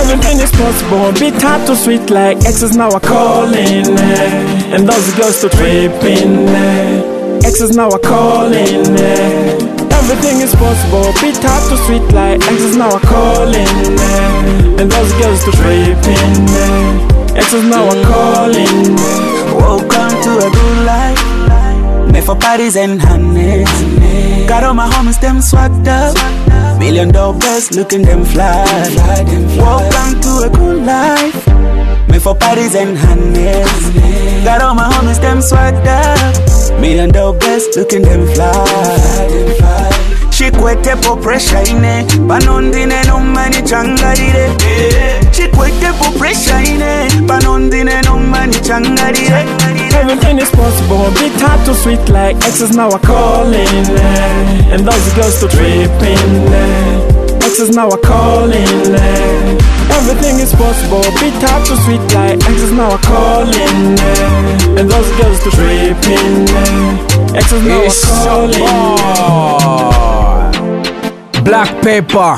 Everything is possible, bit hard to sweet like exes now are calling, and those girls to tripping, exes now are calling, everything is possible, bit hard to sweet like exes now are calling, and those girls to tripping, exes now are calling. Welcome to a good life, made for parties and honey. Got all my homies them swagged up, $1 million looking them fly. Welcome to a good life, made for parties and honey. Got all my homies them swagged up, $1 million looking them fly. Chikwete po pressure ine, panondine no mani changarire. Chikwete po pressure ine, panondine no mani changarire. Everything is possible, bit hard to sweet like exes now are calling, and those girls to tripping, exes now are calling. Everything is possible, bit hard to sweet like exes now are calling, and those girls to tripping, exes now are calling. Black paper,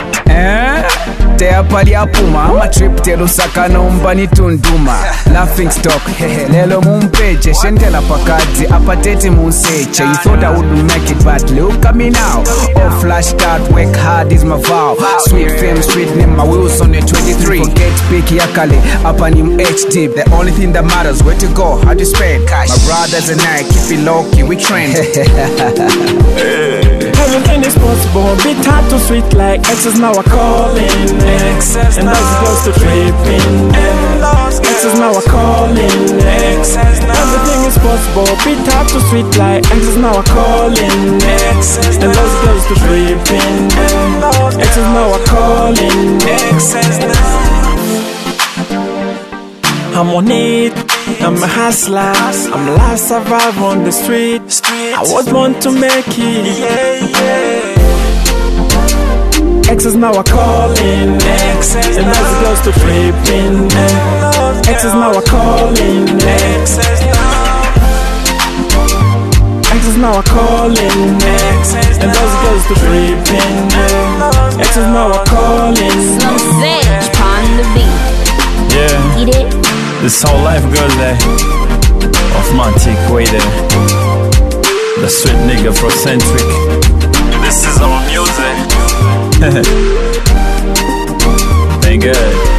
Tea pali apuma, ama trip te Lusaka nomba ni Tunduma. Laughing stock, lelo mumpeje, shendela pakati, apateti munseche. You thought I wouldn't make it, but look at me now. All flashed out, work hard is my vow. Sweet fame, sweet name, my wheels on the 23. Forget picky yakale, apanim HD. The only thing that matters, where to go, how to spend cash. My brothers and I keep it low key, we trend. Everything is possible, bit hard to sweet like exes now are calling, and those girls to tripping, exes now are calling, everything is possible, bit hard to sweet like exes now are calling, and those girls to tripping, exes now are calling. I'm on it, I'm a hustler, I'm a last survivor on the street. I was born to make it, exes now are calling, and those girls to tripping, exes now are calling, exes now are calling, and those girls to tripping, exes now are calling. Slow Sage on the beat. Yeah, Eat it. this whole life girl there, of Montique way there, the sweet nigga for Centric. This is our music. Thank God.